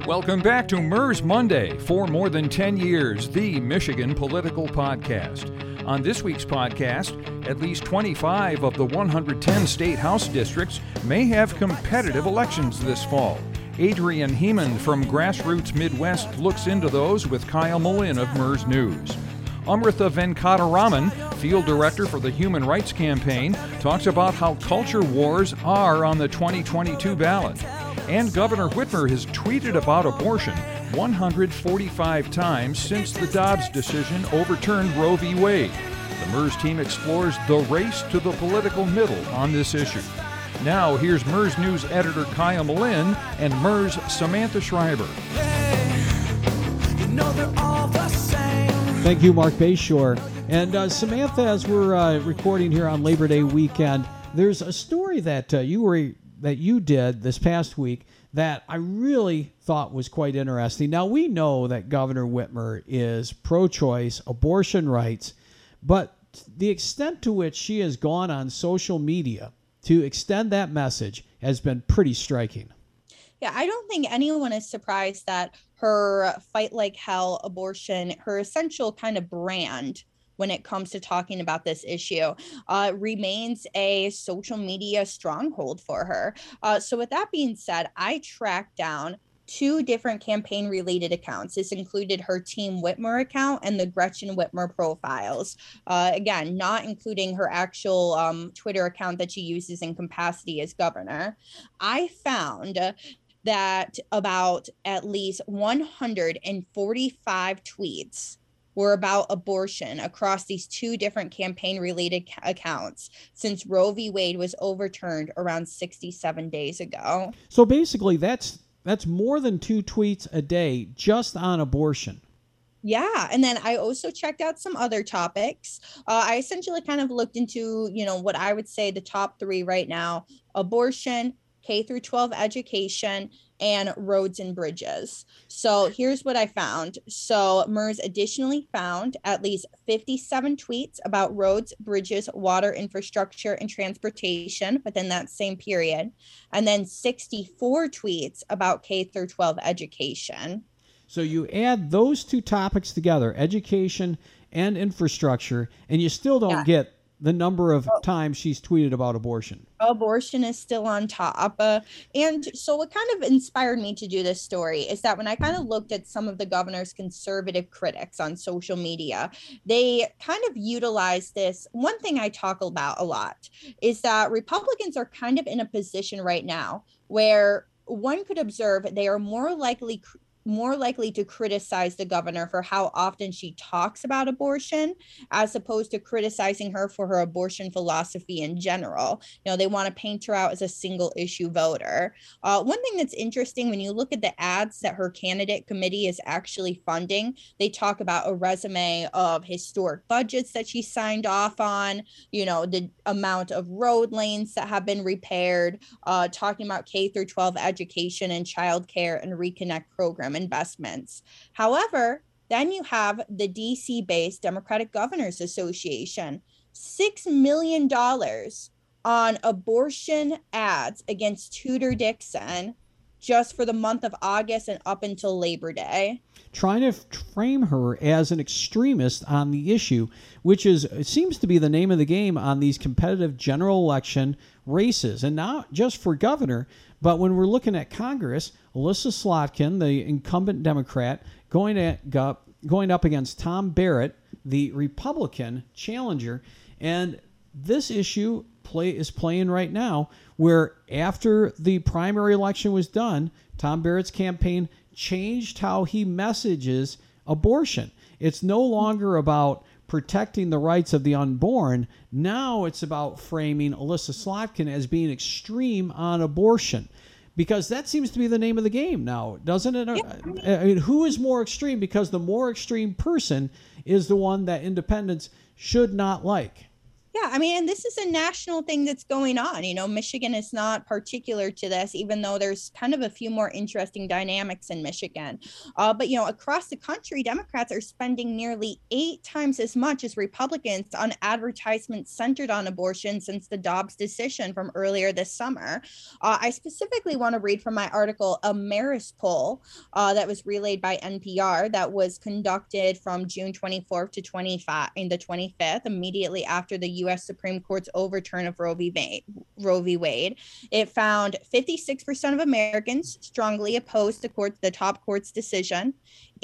Welcome back to MERS Monday. For more than 10 years, the Michigan Political Podcast. On this week's podcast, at least 25 of the 110 state house districts may have competitive elections this fall. Adrian Heeman from Grassroots Midwest looks into those with Kyle Mullen of MERS News. Amrita Venkataraman, field director for the Human Rights Campaign, talks about how culture wars are on the 2022 ballot. And Governor Whitmer has tweeted about abortion 145 times since the Dobbs decision overturned Roe v. Wade. The MERS team explores the race to the political middle on this issue. Now, here's MERS News editor Kyle Mullen and MERS Samantha Schreiber. Thank you, Mark Bayshore. And Samantha, as we're recording here on Labor Day weekend, there's a story that you did this past week that I really thought was quite interesting. Now, we know that Governor Whitmer is pro-choice, abortion rights, but the extent to which she has gone on social media to extend that message has been pretty striking. Yeah, I don't think anyone is surprised that her Fight Like Hell abortion, her essential kind of brand when it comes to talking about this issue, remains a social media stronghold for her. So with that being said, I tracked down two different campaign-related accounts. This included her Team Whitmer account and the Gretchen Whitmer profiles. Again, not including her actual Twitter account that she uses in capacity as governor. I found that about at least 145 tweets were about abortion across these two different campaign-related accounts since Roe v. Wade was overturned around 67 days ago. So basically, that's more than 2 tweets a day just on abortion. Yeah. And then I also checked out some other topics. I essentially kind of looked into, what I would say the top 3 right now: abortion, K through 12 education, and roads and bridges. So here's what I found. So MERS additionally found at least 57 tweets about roads, bridges, water infrastructure, and transportation within that same period. And then 64 tweets about K through 12 education. So you add those two topics together, education and infrastructure, and you still don't get the number of times she's tweeted about abortion. Abortion is still on top. And so what kind of inspired me to do this story is that when I kind of looked at some of the governor's conservative critics on social media, they kind of utilized this. One thing I talk about a lot is that Republicans are kind of in a position right now where one could observe they are more likely to criticize the governor for how often she talks about abortion, as opposed to criticizing her for her abortion philosophy in general. They want to paint her out as a single issue voter. One thing that's interesting, when you look at the ads that her candidate committee is actually funding, they talk about a resume of historic budgets that she signed off on, the amount of road lanes that have been repaired, talking about K through 12 education and childcare and Reconnect program investments. However, then you have the DC-based Democratic Governors Association, $6 million on abortion ads against Tudor Dixon just for the month of August and up until Labor Day. Trying to frame her as an extremist on the issue, which seems to be the name of the game on these competitive general election races. And not just for governor, but when we're looking at Congress, Alyssa Slotkin, the incumbent Democrat, going up against Tom Barrett, the Republican challenger. And this issue is playing right now, where after the primary election was done, Tom Barrett's campaign changed how he messages abortion. It's no longer about protecting the rights of the unborn. Now it's about framing Alyssa Slotkin as being extreme on abortion, because that seems to be the name of the game now, doesn't it? Yeah. I mean, who is more extreme? Because the more extreme person is the one that independents should not like. Yeah, I mean, and this is a national thing that's going on. Michigan is not particular to this, even though there's kind of a few more interesting dynamics in Michigan. But, across the country, Democrats are spending nearly 8 times as much as Republicans on advertisements centered on abortion since the Dobbs decision from earlier this summer. I specifically want to read from my article, a Marist poll that was relayed by NPR that was conducted from June 24th to 25 in the 25th, immediately after the U.S. Supreme Court's overturn of Roe v. Wade. It found 56% of Americans strongly opposed the top court's decision.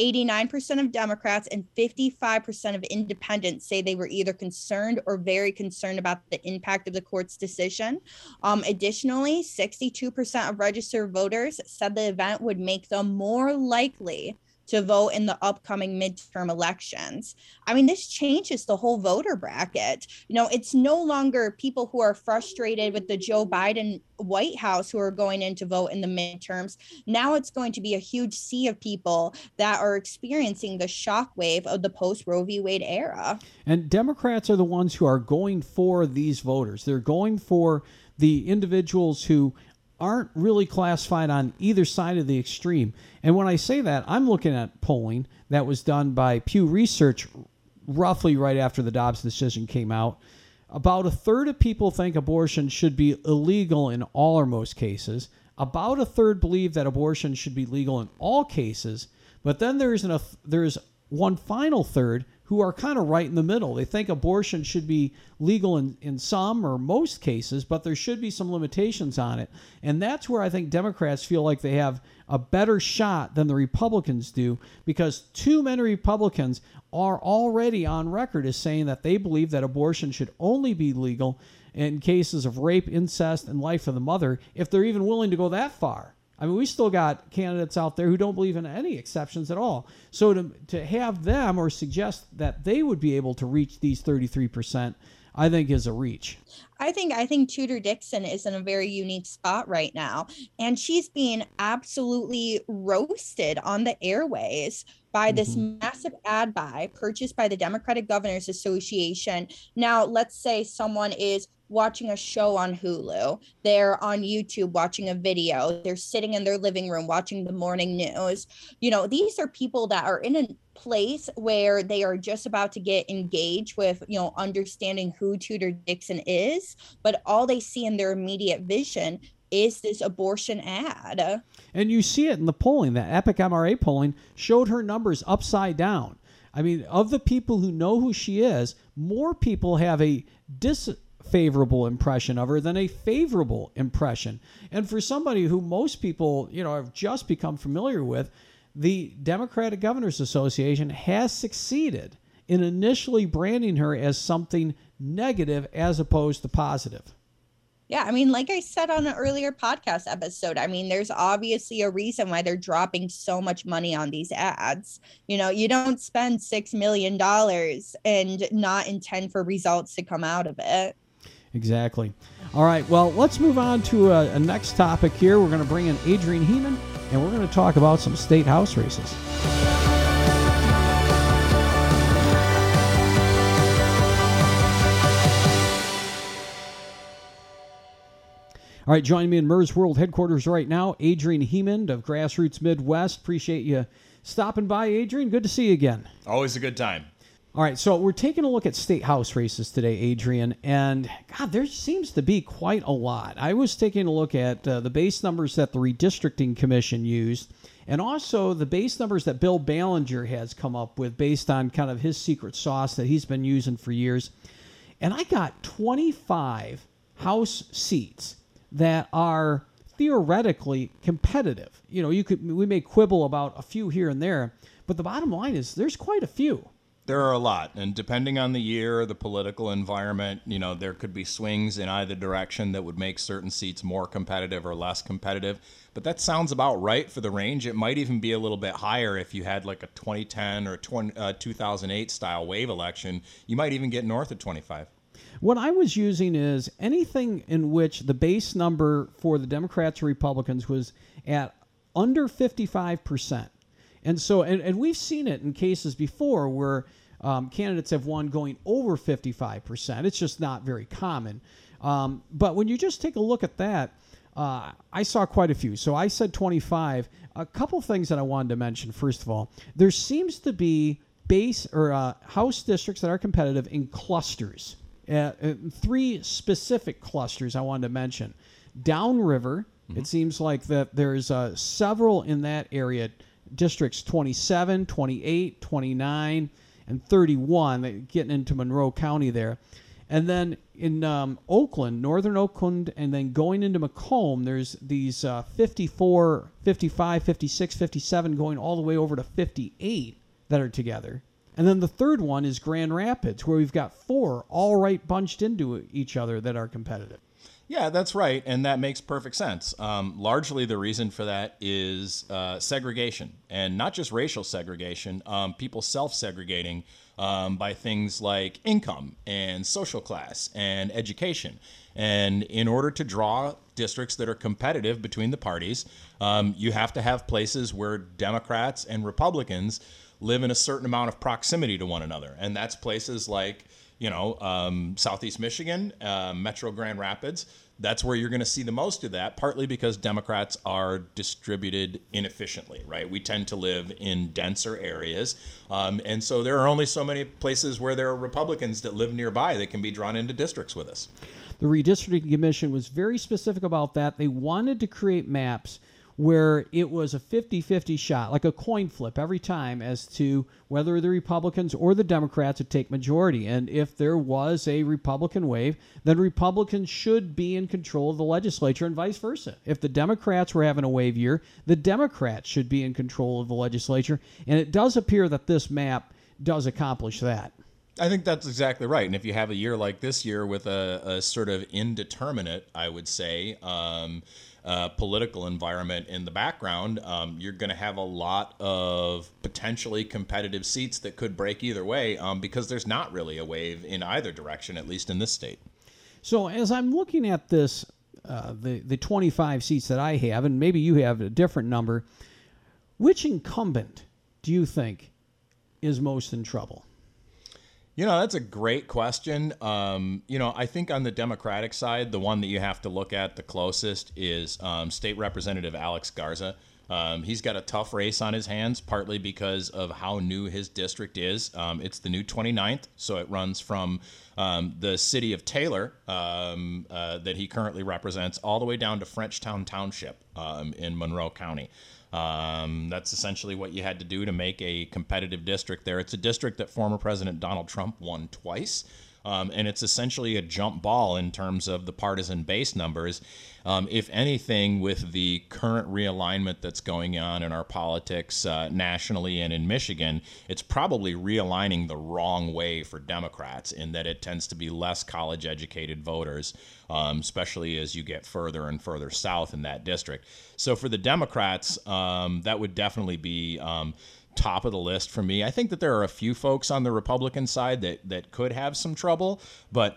89% of Democrats and 55% of independents say they were either concerned or very concerned about the impact of the court's decision. Additionally, 62% of registered voters said the event would make them more likely to vote in the upcoming midterm elections. I mean, this changes the whole voter bracket. It's no longer people who are frustrated with the Joe Biden White House who are going in to vote in the midterms. Now it's going to be a huge sea of people that are experiencing the shockwave of the post-Roe v. Wade era. And Democrats are the ones who are going for these voters. They're going for the individuals who aren't really classified on either side of the extreme. And when I say that, I'm looking at polling that was done by Pew Research roughly right after the Dobbs decision came out. About a third of people think abortion should be illegal in all or most cases. About a third believe that abortion should be legal in all cases. But then there's one final third who are kind of right in the middle. They think abortion should be legal in some or most cases, but there should be some limitations on it. And that's where I think Democrats feel like they have a better shot than the Republicans do, because too many Republicans are already on record as saying that they believe that abortion should only be legal in cases of rape, incest, and life of the mother, if they're even willing to go that far. I mean, we still got candidates out there who don't believe in any exceptions at all. So to have them or suggest that they would be able to reach these 33%, I think is a reach. I think Tudor Dixon is in a very unique spot right now, and she's being absolutely roasted on the airways by this massive ad buy purchased by the Democratic Governors Association. Now, let's say someone is watching a show on Hulu. They're on YouTube watching a video. They're sitting in their living room watching the morning news. These are people that are in a place where they are just about to get engaged with, understanding who Tudor Dixon is, but all they see in their immediate vision is this abortion ad. And you see it in the polling. That Epic MRA polling showed her numbers upside down. I mean, of the people who know who she is, more people have a disfavorable impression of her than a favorable impression. And for somebody who most people, have just become familiar with, the Democratic Governors Association has succeeded in initially branding her as something negative as opposed to positive. Yeah, I mean, like I said on an earlier podcast episode, I mean, there's obviously a reason why they're dropping so much money on these ads. You don't spend $6 million and not intend for results to come out of it. Exactly. All right, well, let's move on to a next topic here. We're going to bring in Adrienne Heeman, and we're going to talk about some state house races. All right, joining me in MERS World Headquarters right now, Adrienne Heeman of Grassroots Midwest. Appreciate you stopping by, Adrienne. Good to see you again. Always a good time. All right, so we're taking a look at state house races today, Adrienne, and God, there seems to be quite a lot. I was taking a look at the base numbers that the Redistricting Commission used, and also the base numbers that Bill Ballinger has come up with based on kind of his secret sauce that he's been using for years. And I got 25 House seats that are theoretically competitive. We may quibble about a few here and there, but the bottom line is there's quite a few. There are a lot, and depending on the year, the political environment, there could be swings in either direction that would make certain seats more competitive or less competitive. But that sounds about right for the range. It might even be a little bit higher if you had like a 2010 or 2008 style wave election. You might even get north of 25. What I was using is anything in which the base number for the Democrats or Republicans was at under 55%. And so, and we've seen it in cases before where candidates have won going over 55%. It's just not very common. But when you just take a look at that, I saw quite a few. So I said 25. A couple things that I wanted to mention. First of all, there seems to be House districts that are competitive in clusters. 3 specific clusters I wanted to mention. Downriver, it seems like that there's several in that area, districts 27, 28, 29, and 31, getting into Monroe County there. And then in Oakland, northern Oakland, and then going into Macomb, there's these 54, 55, 56, 57, going all the way over to 58 that are together. And then the third one is Grand Rapids, where we've got 4 all right bunched into each other that are competitive. Yeah, that's right, and that makes perfect sense. Largely the reason for that is segregation, and not just racial segregation, people self-segregating by things like income and social class and education. And in order to draw districts that are competitive between the parties, you have to have places where Democrats and Republicans live in a certain amount of proximity to one another. And that's places like, Southeast Michigan, Metro Grand Rapids. That's where you're going to see the most of that, partly because Democrats are distributed inefficiently, right? We tend to live in denser areas. And so there are only so many places where there are Republicans that live nearby that can be drawn into districts with us. The Redistricting Commission was very specific about that. They wanted to create maps where it was a 50-50 shot, like a coin flip every time, as to whether the Republicans or the Democrats would take majority. And if there was a Republican wave, then Republicans should be in control of the legislature and vice versa. If the Democrats were having a wave year, the Democrats should be in control of the legislature. And it does appear that this map does accomplish that. I think that's exactly right. And if you have a year like this year with a sort of indeterminate, I would say, political environment in the background, you're going to have a lot of potentially competitive seats that could break either way, because there's not really a wave in either direction, at least in this state. So as I'm looking at this, the 25 seats that I have, and maybe you have a different number, which incumbent do you think is most in trouble? That's a great question. I think on the Democratic side, the one that you have to look at the closest is State Representative Alex Garza. He's got a tough race on his hands, partly because of how new his district is. It's the new 29th, so it runs from the city of Taylor that he currently represents all the way down to Frenchtown Township in Monroe County. That's essentially what you had to do to make a competitive district there. It's a district that former President Donald Trump won twice. And it's essentially a jump ball in terms of the partisan base numbers. If anything, with the current realignment that's going on in our politics nationally and in Michigan, it's probably realigning the wrong way for Democrats in that it tends to be less college-educated voters, especially as you get further and further south in that district. So for the Democrats, that would definitely be top of the list for me. I think that there are a few folks on the Republican side that could have some trouble, but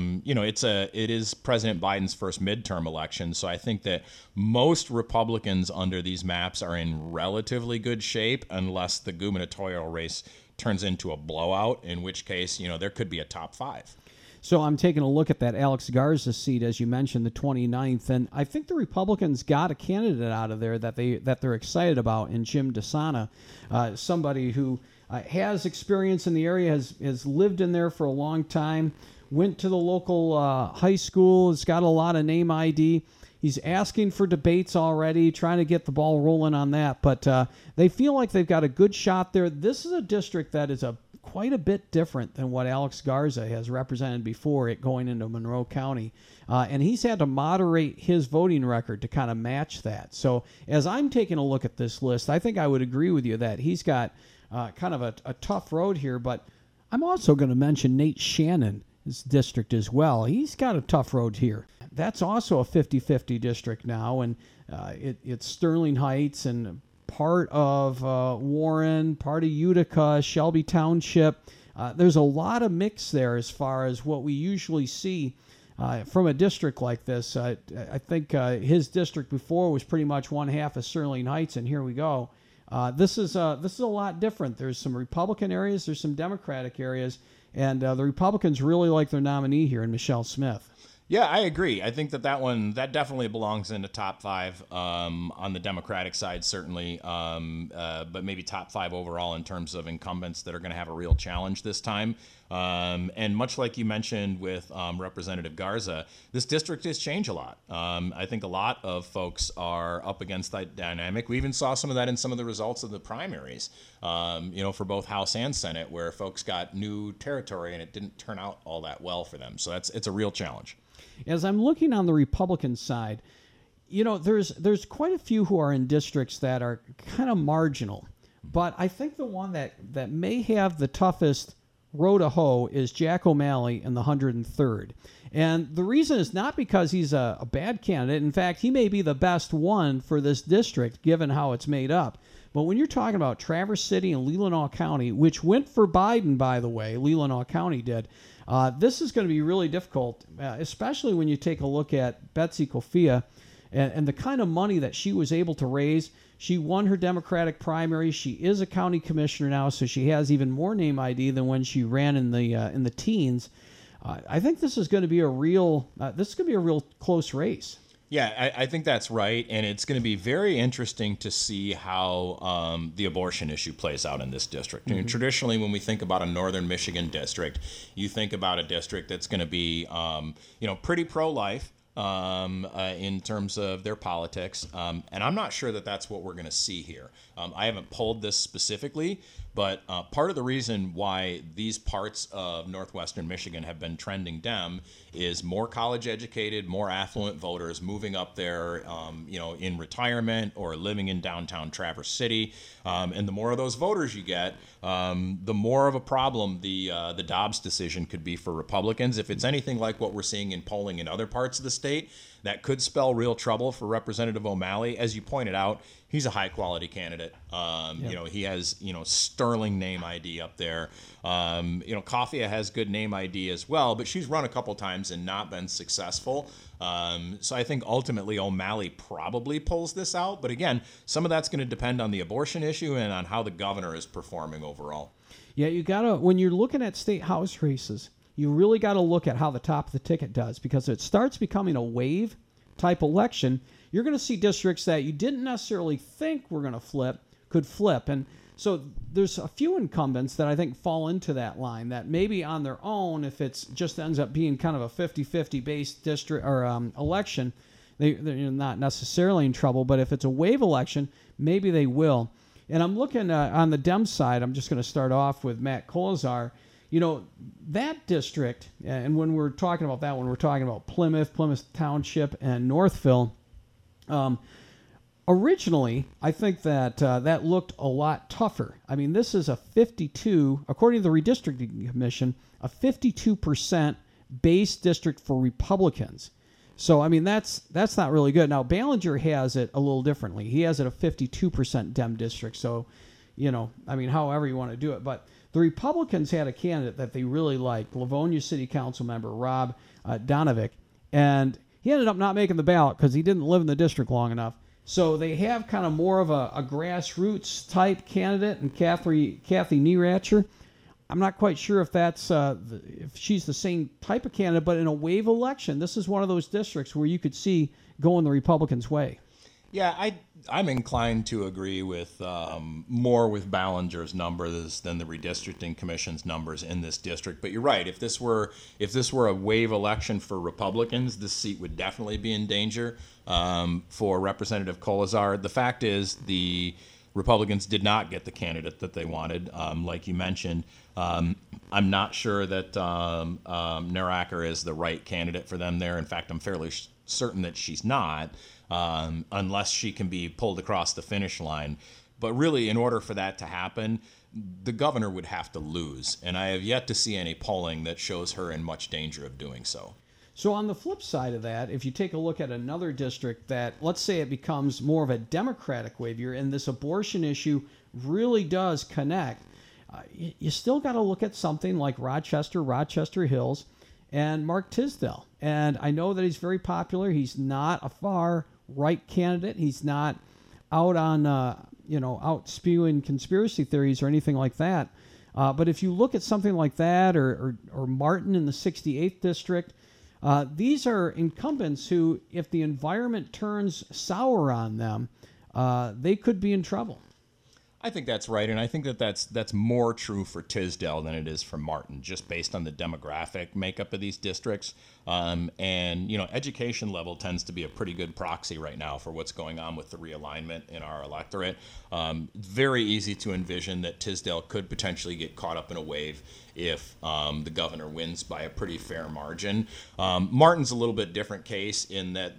it is President Biden's first midterm election, so I think that most Republicans under these maps are in relatively good shape unless the gubernatorial race turns into a blowout, in which case, there could be a top 5. So I'm taking a look at that Alex Garza seat, as you mentioned, the 29th, and I think the Republicans got a candidate out of there that they're excited about in Jim DeSana, somebody who has experience in the area, has lived in there for a long time, went to the local high school, has got a lot of name ID. He's asking for debates already, trying to get the ball rolling on that, but they feel like they've got a good shot there. This is a district that is quite a bit different than what Alex Garza has represented before it going into Monroe County. And he's had to moderate his voting record to kind of match that. So as I'm taking a look at this list, I think I would agree with you that he's got kind of a tough road here. But I'm also going to mention Nate Shannon's district as well. He's got a tough road here. That's also a 50-50 district now, and it's Sterling Heights and part of Warren, part of Utica, Shelby Township. There's a lot of mix there as far as what we usually see from a district like this. I think his district before was pretty much one half of Sterling Heights, and here we go. This is a lot different. There's some Republican areas, there's some Democratic areas, and the Republicans really like their nominee here in Michelle Smith. Yeah, I agree. I think that that definitely belongs in the top 5 on the Democratic side, certainly, but maybe top 5 overall in terms of incumbents that are going to have a real challenge this time. And much like you mentioned with Representative Garza, this district has changed a lot. I think a lot of folks are up against that dynamic. We even saw some of that in some of the results of the primaries, for both House and Senate, where folks got new territory and it didn't turn out all that well for them. So it's a real challenge. As I'm looking on the Republican side, there's quite a few who are in districts that are kind of marginal. But I think the one that may have the toughest row to hoe is Jack O'Malley in the 103rd. And the reason is not because he's a bad candidate. In fact, he may be the best one for this district, given how it's made up. But when you're talking about Traverse City and Leelanau County, which went for Biden, by the way, Leelanau County did, this is going to be really difficult, especially when you take a look at Betsy Kofia and the kind of money that she was able to raise. She won her Democratic primary. She is a county commissioner now, so she has even more name ID than when she ran in the teens. I think this is going to be a real close race. Yeah, I think that's right, and it's going to be very interesting to see how the abortion issue plays out in this district. Mm-hmm. Traditionally, when we think about a northern Michigan district, you think about a district that's going to be, pretty pro-life in terms of their politics, and I'm not sure that that's what we're going to see here. I haven't polled this specifically, but part of the reason why these parts of northwestern Michigan have been trending Dem is more college-educated, more affluent voters moving up there, in retirement or living in downtown Traverse City. And the more of those voters you get, the more of a problem the Dobbs decision could be for Republicans. If it's anything like what we're seeing in polling in other parts of the state, that could spell real trouble for Representative O'Malley. As you pointed out, he's a high-quality candidate. He has, sterling name ID up there. Kofia has good name ID as well, but she's run a couple times and not been successful. So I think ultimately O'Malley probably pulls this out. But again, some of that's going to depend on the abortion issue and on how the governor is performing overall. Yeah, you gotta, when you're looking at state house races, you really got to look at how the top of the ticket does, because it starts becoming a wave type election. You're going to see districts that you didn't necessarily think were going to flip could flip. And so there's a few incumbents that I think fall into that line that maybe on their own, if it's just ends up being kind of a 50-50 based district or election, they're not necessarily in trouble. But if it's a wave election, maybe they will. And I'm looking on the Dem side, I'm just going to start off with Matt Kolazar. That district, and when we're talking about that one, we're talking about Plymouth Township, and Northville. Originally, I think that that looked a lot tougher. I mean, this is a 52, according to the Redistricting Commission, a 52% base district for Republicans. So, I mean, that's not really good. Now, Ballinger has it a little differently. He has it a 52% Dem district. So, however you want to do it. But the Republicans had a candidate that they really liked, Livonia City Council member Rob Donovic, and he ended up not making the ballot because he didn't live in the district long enough. So they have kind of more of a grassroots type candidate, and Kathy Nieracher. I'm not quite sure if that's if she's the same type of candidate, but in a wave election, this is one of those districts where you could see going the Republicans' way. Yeah, I'm inclined to agree with more with Ballinger's numbers than the Redistricting Commission's numbers in this district. But you're right. If this were a wave election for Republicans, this seat would definitely be in danger for Representative Kolazar. The fact is, the Republicans did not get the candidate that they wanted, like you mentioned. I'm not sure that Nieracher is the right candidate for them there. In fact, I'm fairly certain that she's not. Unless she can be pulled across the finish line. But really, in order for that to happen, the governor would have to lose. And I have yet to see any polling that shows her in much danger of doing so. So on the flip side of that, if you take a look at another district that, let's say it becomes more of a Democratic wave here, and this abortion issue really does connect, you still got to look at something like Rochester Hills, and Mark Tisdale. And I know that he's very popular. He's not a far right candidate. He's not out on out spewing conspiracy theories or anything like that. But if you look at something like that, or Martin in the 68th district, these are incumbents who, if the environment turns sour on them, they could be in trouble. I think that's right, and I think that's more true for Tisdale than it is for Martin, just based on the demographic makeup of these districts. And education level tends to be a pretty good proxy right now for what's going on with the realignment in our electorate. Very easy to envision that Tisdale could potentially get caught up in a wave if the governor wins by a pretty fair margin. Martin's a little bit different case in that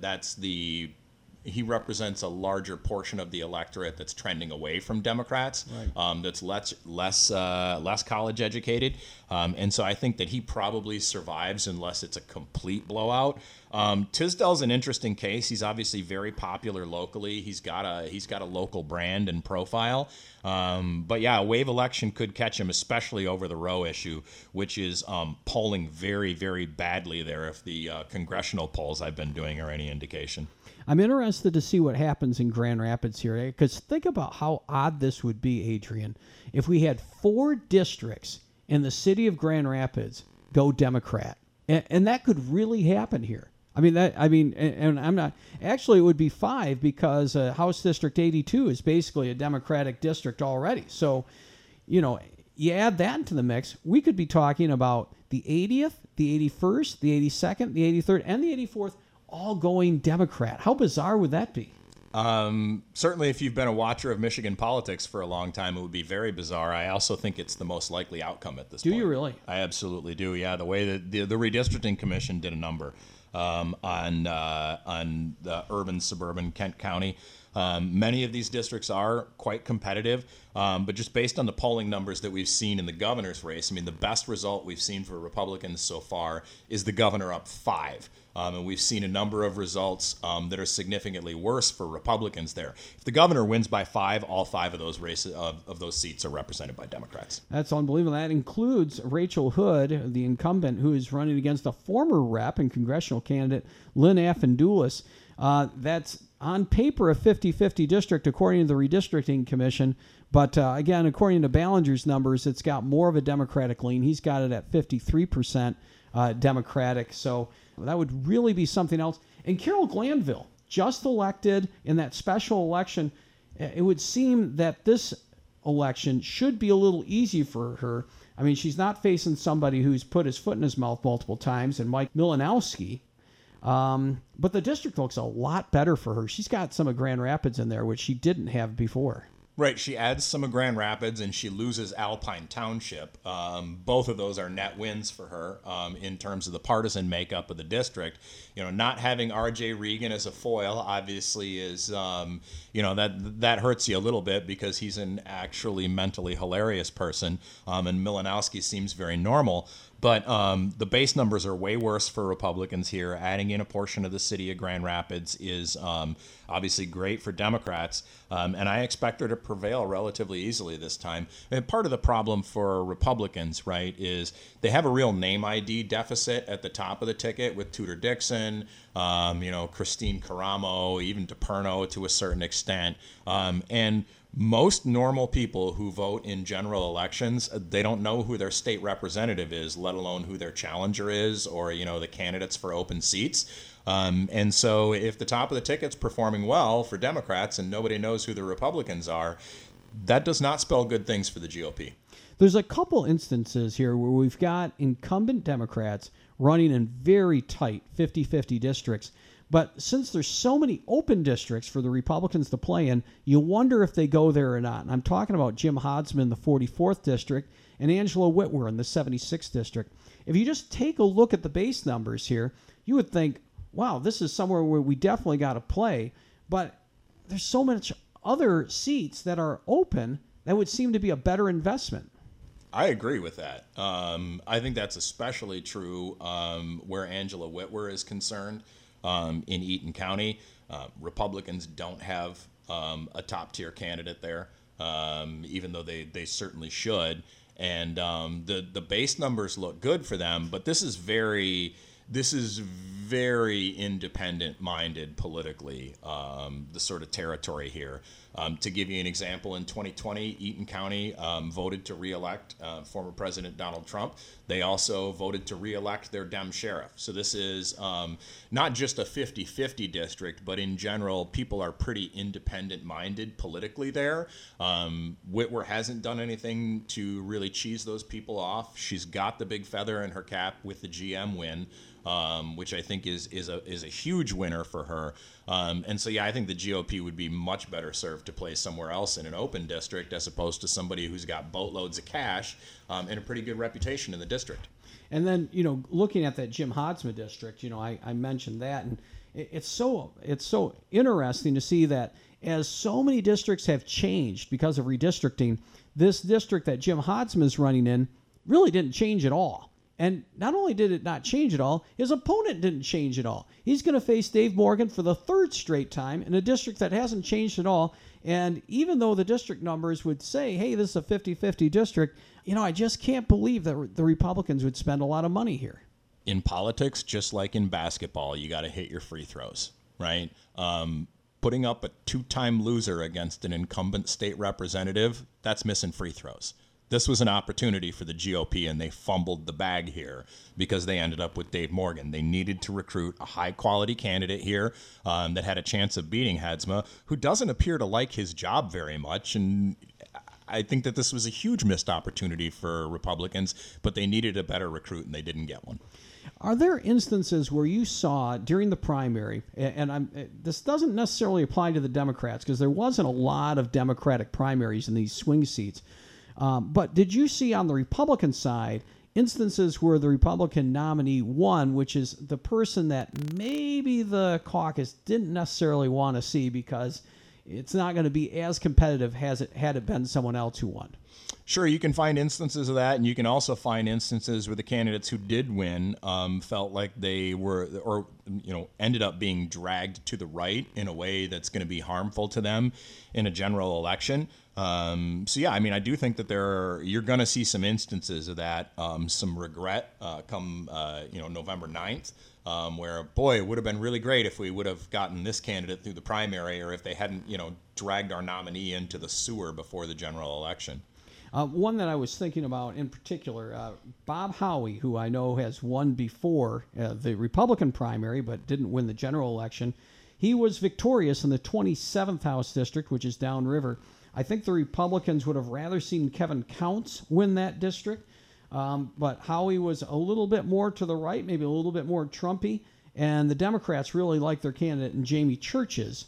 he represents a larger portion of the electorate that's trending away from Democrats, right. That's less college educated, and so I think that he probably survives unless it's a complete blowout. Tisdale's an interesting case. He's obviously very popular locally. He's got a local brand and profile, but yeah, a wave election could catch him, especially over the Roe issue, which is polling very, very badly there. If the congressional polls I've been doing are any indication. I'm interested to see what happens in Grand Rapids here, because think about how odd this would be, Adrian, if we had 4 districts in the city of Grand Rapids go Democrat, and that could really happen here. And I'm not actually. It would be 5 because House District 82 is basically a Democratic district already. So, you add that into the mix, we could be talking about the 80th, the 81st, the 82nd, the 83rd, and the 84th. All going Democrat. How bizarre would that be? Certainly, if you've been a watcher of Michigan politics for a long time, it would be very bizarre. I also think it's the most likely outcome at this point. Do you really? I absolutely do. Yeah, the way that the Redistricting Commission did a number on the urban-suburban Kent County. Many of these districts are quite competitive, but just based on the polling numbers that we've seen in the governor's race, the best result we've seen for Republicans so far is the governor up 5. And we've seen a number of results that are significantly worse for Republicans there. If the governor wins by 5, all 5 of those races of those seats are represented by Democrats. That's unbelievable. That includes Rachel Hood, the incumbent, who is running against a former rep and congressional candidate, Lynn Affendulis. That's on paper a 50-50 district according to the Redistricting Commission. But again, according to Ballinger's numbers, it's got more of a Democratic lean. He's got it at 53% Democratic. So that would really be something else. And Carol Glanville, just elected in that special election, it would seem that this election should be a little easy for her. She's not facing somebody who's put his foot in his mouth multiple times, and Mike Milanowski. But the district looks a lot better for her. She's got some of Grand Rapids in there, which she didn't have before. Right. She adds some of Grand Rapids and she loses Alpine Township. Both of those are net wins for her in terms of the partisan makeup of the district. Not having R.J. Regan as a foil obviously is, that hurts you a little bit because he's an actually mentally hilarious person, and Milanowski seems very normal. But the base numbers are way worse for Republicans here. Adding in a portion of the city of Grand Rapids is obviously great for Democrats, and I expect her to prevail relatively easily this time. And part of the problem for Republicans, right, is they have a real name ID deficit at the top of the ticket with Tudor Dixon, Christine Caramo, even DePerno to a certain extent, and most normal people who vote in general elections, they don't know who their state representative is, let alone who their challenger is, or the candidates for open seats. And so if the top of the ticket's performing well for Democrats and nobody knows who the Republicans are, that does not spell good things for the GOP. There's a couple instances here where we've got incumbent Democrats running in very tight 50-50 districts. But since there's so many open districts for the Republicans to play in, you wonder if they go there or not. And I'm talking about Jim Hodsman in the 44th district and Angela Whitwer in the 76th district. If you just take a look at the base numbers here, you would think, wow, this is somewhere where we definitely got to play. But there's so much other seats that are open that would seem to be a better investment. I agree with that. I think that's especially true where Angela Whitwer is concerned. In Eaton County, Republicans don't have a top-tier candidate there, even though they certainly should. And the base numbers look good for them, but this is very this is very independent-minded politically, the sort of territory here. To give you an example, in 2020, Eaton County voted to re-elect former President Donald Trump. They also voted to re-elect their Dem sheriff. So this is not just a 50-50 district, but in general, people are pretty independent-minded politically there. Whitwer hasn't done anything to really cheese those people off. She's got the big feather in her cap with the GM win, which I think is a huge winner for her. And so, yeah, I think the GOP would be much better served to play somewhere else in an open district as opposed to somebody who's got boatloads of cash and a pretty good reputation in the district. And then, looking at that Jim Haadsma district, I mentioned that, and it's so interesting to see that as so many districts have changed because of redistricting, this district that Jim Haadsma is running in really didn't change at all. And not only did it not change at all, his opponent didn't change at all. He's going to face Dave Morgan for the third straight time in a district that hasn't changed at all. And even though the district numbers would say, hey, this is a 50-50 district, I just can't believe that the Republicans would spend a lot of money here. In politics, just like in basketball, you got to hit your free throws, right? Putting up a two-time loser against an incumbent state representative, that's missing free throws. This was an opportunity for the GOP, and they fumbled the bag here because they ended up with Dave Morgan. They needed to recruit a high-quality candidate here that had a chance of beating Haadsma, who doesn't appear to like his job very much. And I think that this was a huge missed opportunity for Republicans, but they needed a better recruit, and they didn't get one. Are there instances where you saw during the primary, and this doesn't necessarily apply to the Democrats because there wasn't a lot of Democratic primaries in these swing seats, but did you see on the Republican side instances where the Republican nominee won, which is the person that maybe the caucus didn't necessarily want to see because it's not going to be as competitive as had it been someone else who won? Sure, you can find instances of that, and you can also find instances where the candidates who did win felt like they were, or ended up being dragged to the right in a way that's going to be harmful to them in a general election. So yeah, I do think that you're going to see some instances of that, some regret come November 9th. Where, boy, it would have been really great if we would have gotten this candidate through the primary, or if they hadn't, dragged our nominee into the sewer before the general election. One that I was thinking about in particular, Bob Howey, who I know has won before the Republican primary but didn't win the general election. He was victorious in the 27th House District, which is downriver. I think the Republicans would have rather seen Kevin Counts win that district. But Howey was a little bit more to the right, maybe a little bit more Trumpy, and the Democrats really like their candidate in Jamie Churches.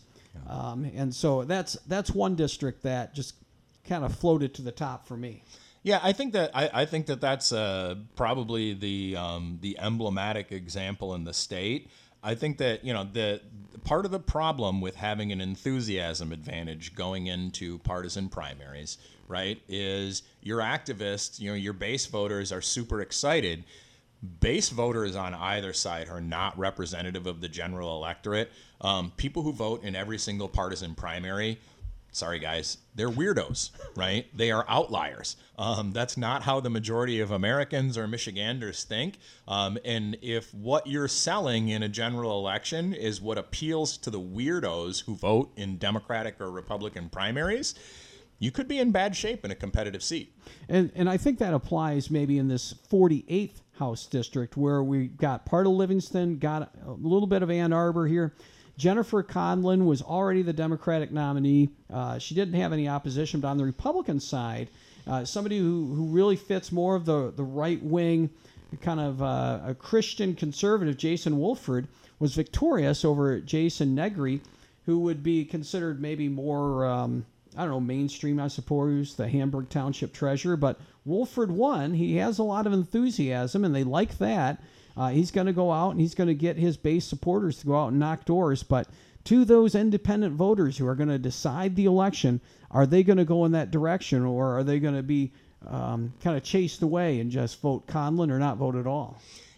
And so that's one district that just kind of floated to the top for me. Yeah, I think that that's probably the emblematic example in the state. I think that the part of the problem with having an enthusiasm advantage going into partisan primaries, right, is your activists, your base voters are super excited. Base voters on either side are not representative of the general electorate. People who vote in every single partisan primary, sorry guys, they're weirdos, right? They are outliers. That's not how the majority of Americans or Michiganders think. And if what you're selling in a general election is what appeals to the weirdos who vote in Democratic or Republican primaries, you could be in bad shape in a competitive seat. And I think that applies maybe in this 48th House District where we got part of Livingston, got a little bit of Ann Arbor here. Jennifer Conlon was already the Democratic nominee. She didn't have any opposition, but on the Republican side, somebody who really fits more of the right wing, kind of a Christian conservative, Jason Wolford, was victorious over Jason Negri, who would be considered maybe more, mainstream, I suppose, the Hamburg Township treasurer. But Wolford won. He has a lot of enthusiasm, and they like that. He's going to go out and he's going to get his base supporters to go out and knock doors. But to those independent voters who are going to decide the election, are they going to go in that direction, or are they going to be kind of chased away and just vote Conlon or not vote at all?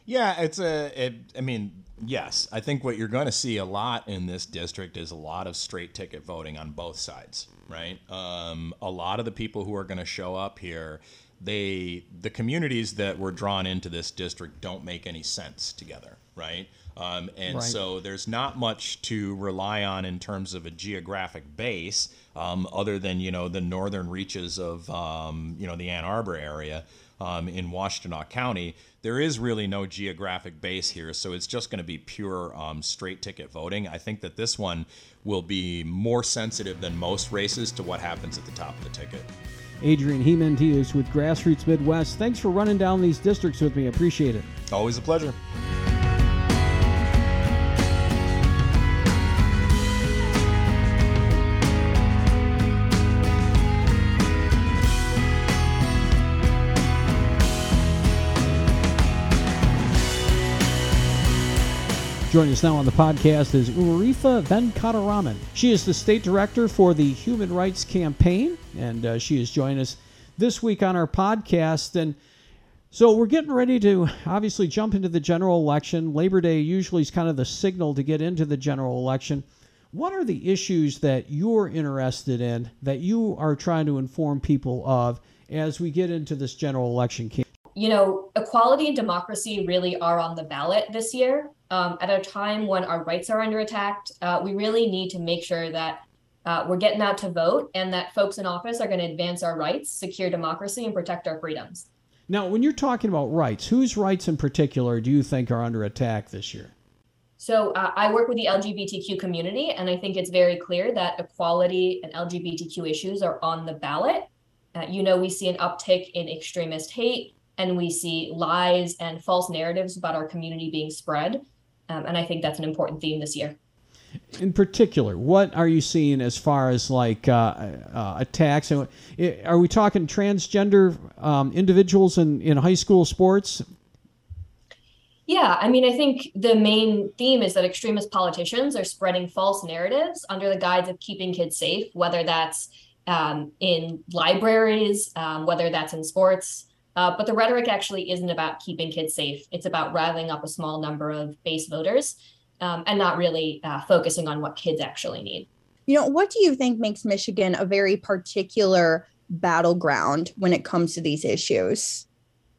Yeah, I mean, yes, I think what you're going to see a lot in this district is a lot of straight ticket voting on both sides, right? A lot of the people who are going to show up here, the communities that were drawn into this district don't make any sense together, right? Right. So there's not much to rely on in terms of a geographic base, other than, the northern reaches of, the Ann Arbor area in Washtenaw County. There is really no geographic base here, so it's just going to be pure straight ticket voting. I think that this one will be more sensitive than most races to what happens at the top of the ticket. Adrian Hemond, he is with Grassroots Midwest. Thanks for running down these districts with me. I appreciate it. Always a pleasure. Joining us now on the podcast is Urifa Venkataraman. She is the state director for the Human Rights Campaign, and she is joining us this week on our podcast. And so we're getting ready to obviously jump into the general election. Labor Day usually is kind of the signal to get into the general election. What are the issues that you're interested in, that you are trying to inform people of as we get into this general election campaign? Equality and democracy really are on the ballot this year. At a time when our rights are under attack, we really need to make sure that we're getting out to vote and that folks in office are going to advance our rights, secure democracy, and protect our freedoms. Now, when you're talking about rights, whose rights in particular do you think are under attack this year? So I work with the LGBTQ community, and I think it's very clear that equality and LGBTQ issues are on the ballot. We see an uptick in extremist hate, and we see lies and false narratives about our community being spread. And I think that's an important theme this year. In particular, what are you seeing as far as attacks? Are we talking transgender individuals in high school sports? Yeah, I think the main theme is that extremist politicians are spreading false narratives under the guise of keeping kids safe, whether that's in libraries, whether that's in sports. But the rhetoric actually isn't about keeping kids safe. It's about riling up a small number of base voters and not really focusing on what kids actually need. What do you think makes Michigan a very particular battleground when it comes to these issues?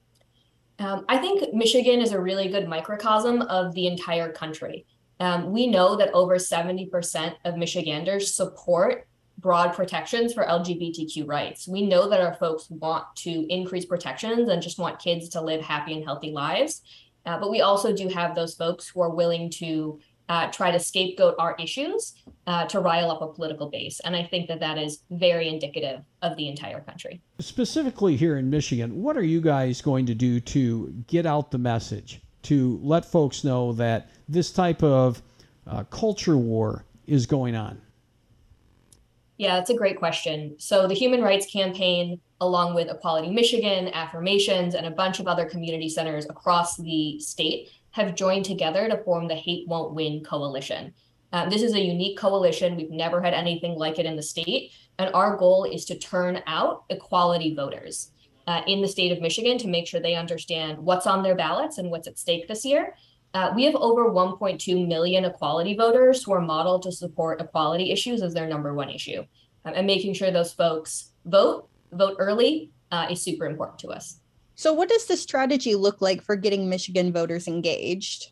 I think Michigan is a really good microcosm of the entire country. We know that over 70% of Michiganders support broad protections for LGBTQ rights. We know that our folks want to increase protections and just want kids to live happy and healthy lives. But we also do have those folks who are willing to try to scapegoat our issues to rile up a political base. And I think that is very indicative of the entire country. Specifically here in Michigan, what are you guys going to do to get out the message, to let folks know that this type of culture war is going on? Yeah, that's a great question. So the Human Rights Campaign, along with Equality Michigan, Affirmations, and a bunch of other community centers across the state have joined together to form the Hate Won't Win Coalition. This is a unique coalition. We've never had anything like it in the state. And our goal is to turn out equality voters in the state of Michigan to make sure they understand what's on their ballots and what's at stake this year. We have over 1.2 million equality voters who are modeled to support equality issues as their number one issue. And making sure those folks vote early is super important to us. So what does the strategy look like for getting Michigan voters engaged?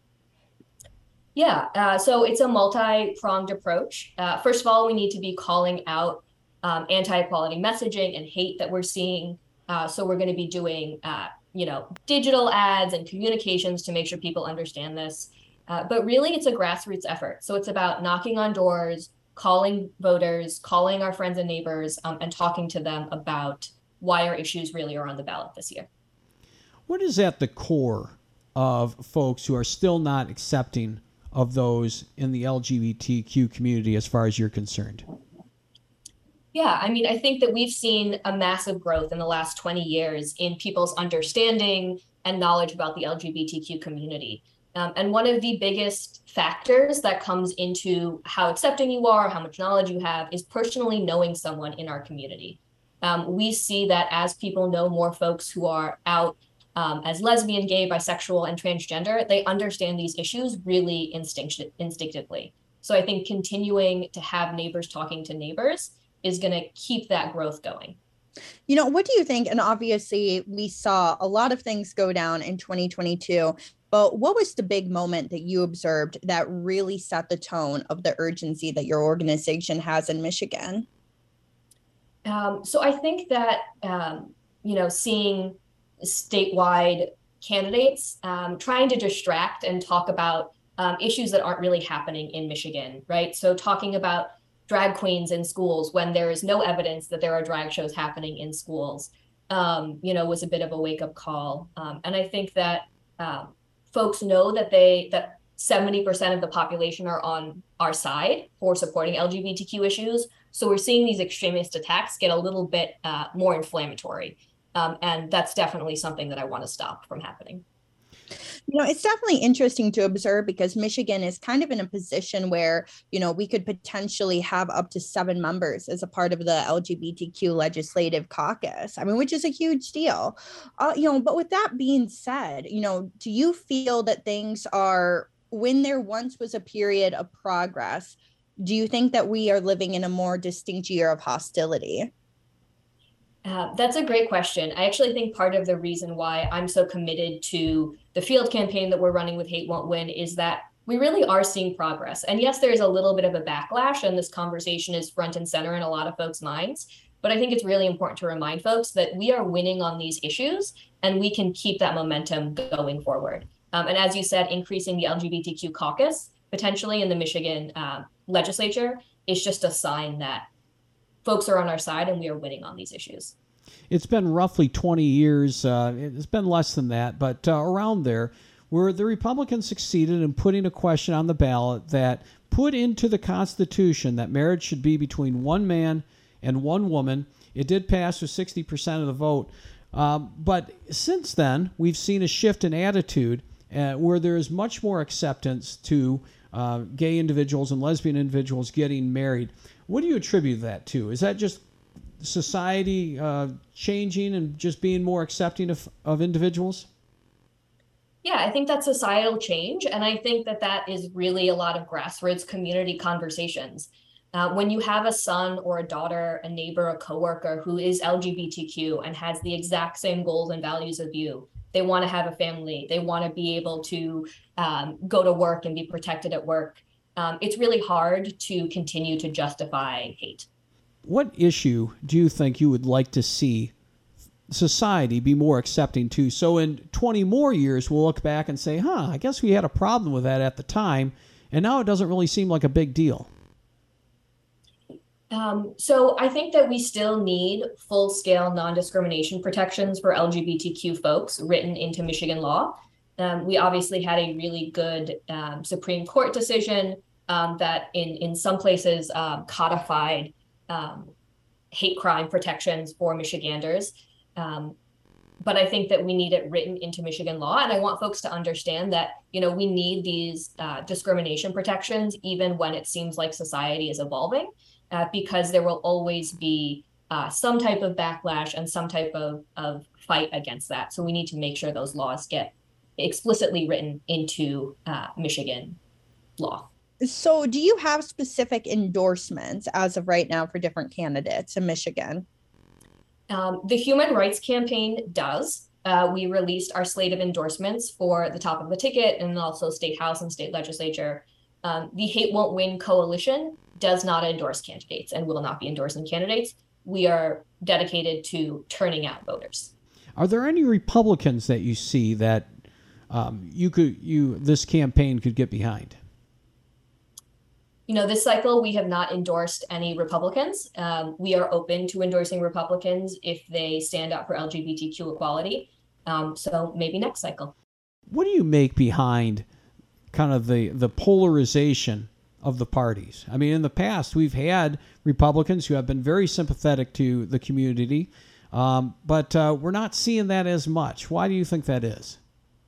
Yeah, so it's a multi-pronged approach. First of all, we need to be calling out anti-equality messaging and hate that we're seeing. So we're going to be doing digital ads and communications to make sure people understand this. But really, it's a grassroots effort. So it's about knocking on doors, calling voters, calling our friends and neighbors, and talking to them about why our issues really are on the ballot this year. What is at the core of folks who are still not accepting of those in the LGBTQ community as far as you're concerned? Yeah, I think that we've seen a massive growth in the last 20 years in people's understanding and knowledge about the LGBTQ community. And one of the biggest factors that comes into how accepting you are, how much knowledge you have, is personally knowing someone in our community. We see that as people know more folks who are out as lesbian, gay, bisexual, and transgender, they understand these issues really instinctively. So I think continuing to have neighbors talking to neighbors is going to keep that growth going. What do you think? And obviously, we saw a lot of things go down in 2022, but what was the big moment that you observed that really set the tone of the urgency that your organization has in Michigan? So I think that, seeing statewide candidates trying to distract and talk about issues that aren't really happening in Michigan, right? So talking about drag queens in schools when there is no evidence that there are drag shows happening in schools, was a bit of a wake-up call. And I think that folks know that 70% of the population are on our side for supporting LGBTQ issues. So we're seeing these extremist attacks get a little bit more inflammatory. And that's definitely something that I want to stop from happening. It's definitely interesting to observe because Michigan is kind of in a position where, we could potentially have up to 7 members as a part of the LGBTQ legislative caucus. I mean, which is a huge deal. But with that being said, do you feel that things are, when there once was a period of progress, do you think that we are living in a more distinct year of hostility? That's a great question. I actually think part of the reason why I'm so committed to the field campaign that we're running with Hate Won't Win is that we really are seeing progress. And yes, there's a little bit of a backlash, and this conversation is front and center in a lot of folks' minds. But I think it's really important to remind folks that we are winning on these issues, and we can keep that momentum going forward. And as you said, increasing the LGBTQ caucus, potentially in the Michigan legislature, is just a sign that folks are on our side and we are winning on these issues. It's been roughly 20 years. It's been less than that, but around there, where the Republicans succeeded in putting a question on the ballot that put into the Constitution that marriage should be between one man and one woman. It did pass with 60% of the vote. But since then, we've seen a shift in attitude where there is much more acceptance to gay individuals and lesbian individuals getting married. What do you attribute that to? Is that just society changing and just being more accepting of individuals? Yeah, I think that's societal change. And I think that is really a lot of grassroots community conversations. When you have a son or a daughter, a neighbor, a coworker who is LGBTQ and has the exact same goals and values of you, they want to have a family, they want to be able to go to work and be protected at work. It's really hard to continue to justify hate. What issue do you think you would like to see society be more accepting to? So in 20 more years, we'll look back and say, I guess we had a problem with that at the time, and now it doesn't really seem like a big deal. So I think that we still need full-scale non-discrimination protections for LGBTQ folks written into Michigan law. We obviously had a really good Supreme Court decision that in some places codified hate crime protections for Michiganders. But I think that we need it written into Michigan law. And I want folks to understand that, we need these discrimination protections, even when it seems like society is evolving, because there will always be some type of backlash and some type of fight against that. So we need to make sure those laws get explicitly written into Michigan law. So do you have specific endorsements as of right now for different candidates in Michigan? The Human Rights Campaign does. We released our slate of endorsements for the top of the ticket and also state house and state legislature. The Hate Won't Win Coalition does not endorse candidates and will not be endorsing candidates. We are dedicated to turning out voters. Are there any Republicans that you see that this campaign could get behind? This cycle, we have not endorsed any Republicans. We are open to endorsing Republicans if they stand up for LGBTQ equality. So maybe next cycle. What do you make behind kind of the polarization of the parties? I mean, in the past, we've had Republicans who have been very sympathetic to the community, but we're not seeing that as much. Why do you think that is?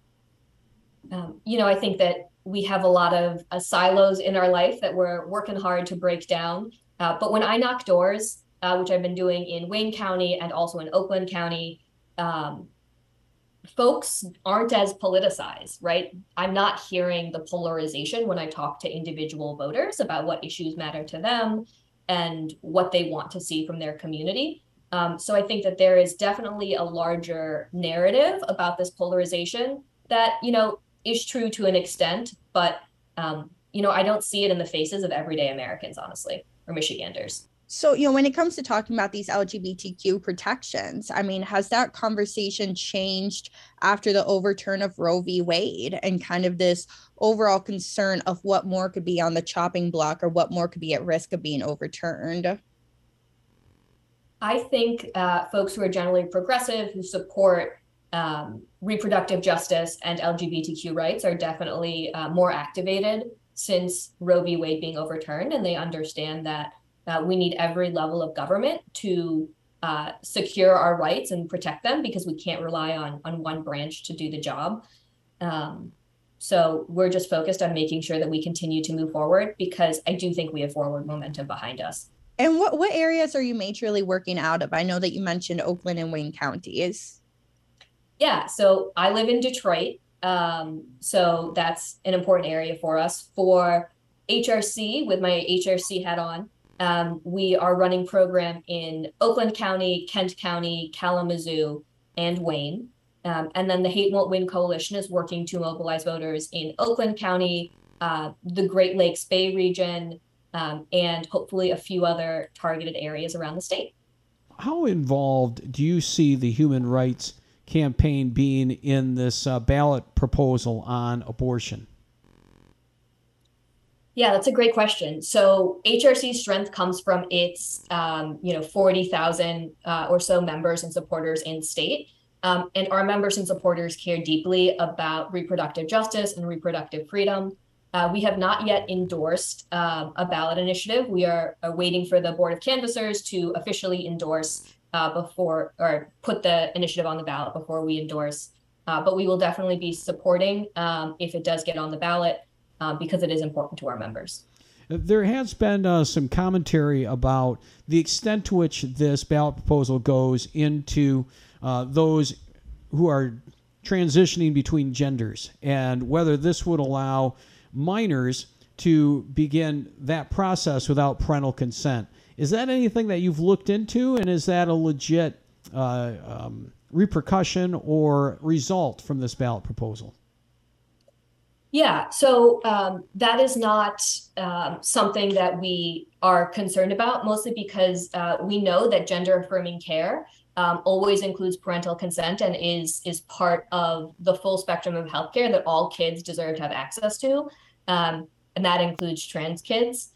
I think that we have a lot of silos in our life that we're working hard to break down. But when I knock doors, which I've been doing in Wayne County and also in Oakland County, folks aren't as politicized, right? I'm not hearing the polarization when I talk to individual voters about what issues matter to them and what they want to see from their community. So I think that there is definitely a larger narrative about this polarization that, is true to an extent, but, I don't see it in the faces of everyday Americans, honestly, or Michiganders. So, when it comes to talking about these LGBTQ protections, I mean, has that conversation changed after the overturn of Roe v. Wade and kind of this overall concern of what more could be on the chopping block or what more could be at risk of being overturned? I think folks who are generally progressive, who support reproductive justice and LGBTQ rights are definitely more activated since Roe v. Wade being overturned, and they understand that we need every level of government to secure our rights and protect them because we can't rely on one branch to do the job. So we're just focused on making sure that we continue to move forward because I do think we have forward momentum behind us. And what areas are you majorly working out of? I know that you mentioned Oakland and Wayne counties. Yeah, so I live in Detroit. So that's an important area for us. For HRC, with my HRC hat on, we are running program in Oakland County, Kent County, Kalamazoo, and Wayne. And then the Hate Won't Win Coalition is working to mobilize voters in Oakland County, the Great Lakes Bay region, and hopefully a few other targeted areas around the state. How involved do you see the Human Rights Campaign being in this ballot proposal on abortion? Yeah, that's a great question. So HRC's strength comes from its, 40,000 or so members and supporters in state. And our members and supporters care deeply about reproductive justice and reproductive freedom. We have not yet endorsed a ballot initiative. We are waiting for the Board of Canvassers to officially endorse before or put the initiative on the ballot before we endorse. But we will definitely be supporting if it does get on the ballot because it is important to our members. There has been some commentary about the extent to which this ballot proposal goes into those who are transitioning between genders and whether this would allow minors to begin that process without parental consent. Is that anything that you've looked into, and is that a legit repercussion or result from this ballot proposal? Yeah, so that is not something that we are concerned about, mostly because we know that gender-affirming care always includes parental consent and is part of the full spectrum of healthcare that all kids deserve to have access to, and that includes trans kids.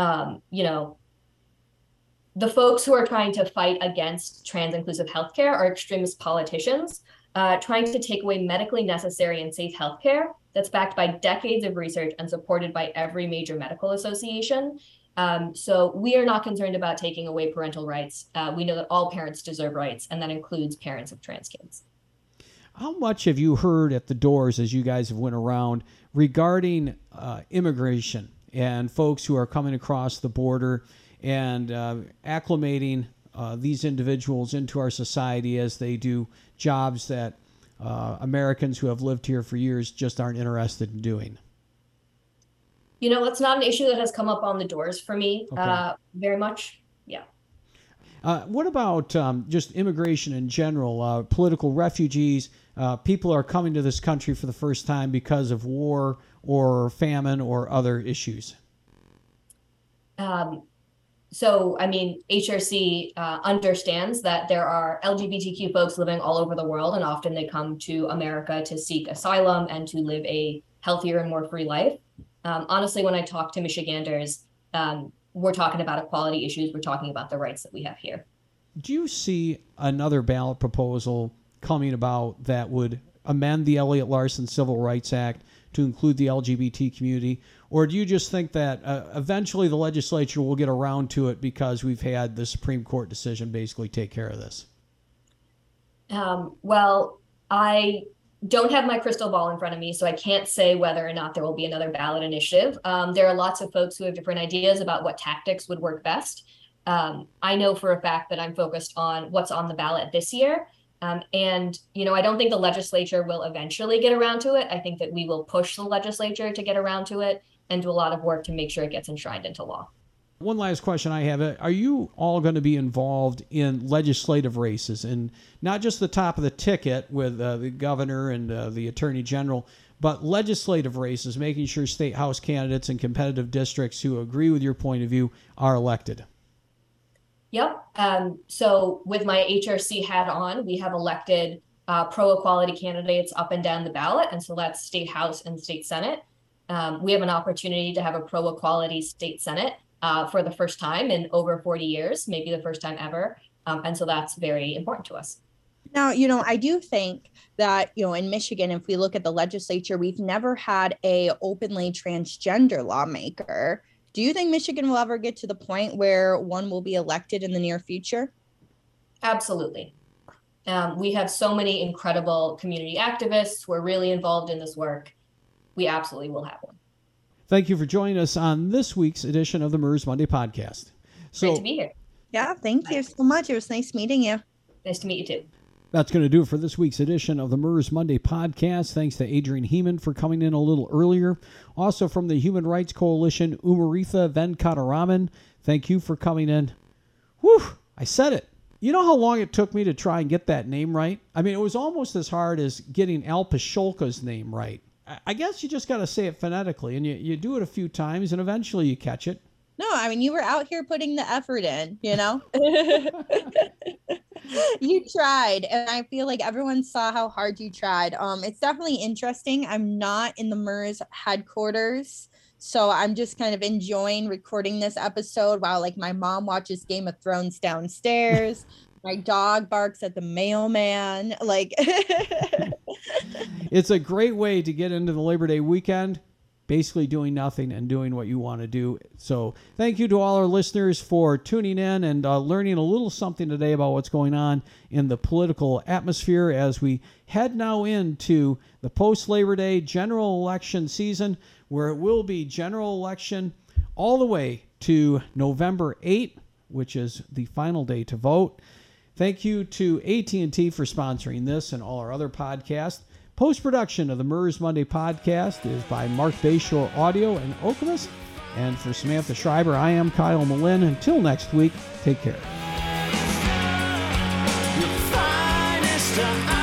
The folks who are trying to fight against trans-inclusive healthcare are extremist politicians trying to take away medically necessary and safe healthcare that's backed by decades of research and supported by every major medical association. So we are not concerned about taking away parental rights. We know that all parents deserve rights, and that includes parents of trans kids. How much have you heard at the doors as you guys have went around regarding immigration and folks who are coming across the border and acclimating these individuals into our society as they do jobs that Americans who have lived here for years just aren't interested in doing? That's not an issue that has come up on the doors for me very much. Yeah. What about just immigration in general, political refugees? People are coming to this country for the first time because of war or famine or other issues. So, HRC understands that there are LGBTQ folks living all over the world, and often they come to America to seek asylum and to live a healthier and more free life. Honestly, when I talk to Michiganders, we're talking about equality issues. We're talking about the rights that we have here. Do you see another ballot proposal coming about that would amend the Elliott Larson Civil Rights Act to include the LGBT community? Or do you just think that eventually the legislature will get around to it because we've had the Supreme Court decision basically take care of this? Well, I don't have my crystal ball in front of me, so I can't say whether or not there will be another ballot initiative. There are lots of folks who have different ideas about what tactics would work best. I know for a fact that I'm focused on what's on the ballot this year. And, I don't think the legislature will eventually get around to it. I think that we will push the legislature to get around to it and do a lot of work to make sure it gets enshrined into law. One last question I have. Are you all going to be involved in legislative races, and not just the top of the ticket with the governor and the attorney general, but legislative races, making sure state house candidates in competitive districts who agree with your point of view are elected? Yep. So with my HRC hat on, we have elected pro-equality candidates up and down the ballot. And so that's state house and state senate. We have an opportunity to have a pro-equality state senate for the first time in over 40 years, maybe the first time ever. And so that's very important to us. Now, I do think that, in Michigan, if we look at the legislature, we've never had a openly transgender lawmaker. Do you think Michigan will ever get to the point where one will be elected in the near future? Absolutely. We have so many incredible community activists who are really involved in this work. We absolutely will have one. Thank you for joining us on this week's edition of the MERS Monday podcast. Great to be here. Yeah, thank you so much. It was nice meeting you. Nice to meet you too. That's going to do it for this week's edition of the MERS Monday podcast. Thanks to Adrienne Heeman for coming in a little earlier. Also from the Human Rights Coalition, Umaritha Venkataraman, thank you for coming in. Whew, I said it. You know how long it took me to try and get that name right? I mean, it was almost as hard as getting Al Pasholka's name right. I guess you just got to say it phonetically, and you do it a few times, and eventually you catch it. No, I mean, you were out here putting the effort in, You tried, and I feel like everyone saw how hard you tried. It's definitely interesting. I'm not in the MERS headquarters, so I'm just kind of enjoying recording this episode while my mom watches Game of Thrones downstairs. My dog barks at the mailman. It's a great way to get into the Labor Day weekend, basically doing nothing and doing what you want to do. So thank you to all our listeners for tuning in and learning a little something today about what's going on in the political atmosphere as we head now into the post-Labor Day general election season, where it will be general election all the way to November 8th, which is the final day to vote. Thank you to AT&T for sponsoring this and all our other podcasts. Post-production of the MERS Monday podcast is by Mark Bayshore Audio in Okemos. And for Samantha Schreiber, I am Kyle Malin. Until next week, take care.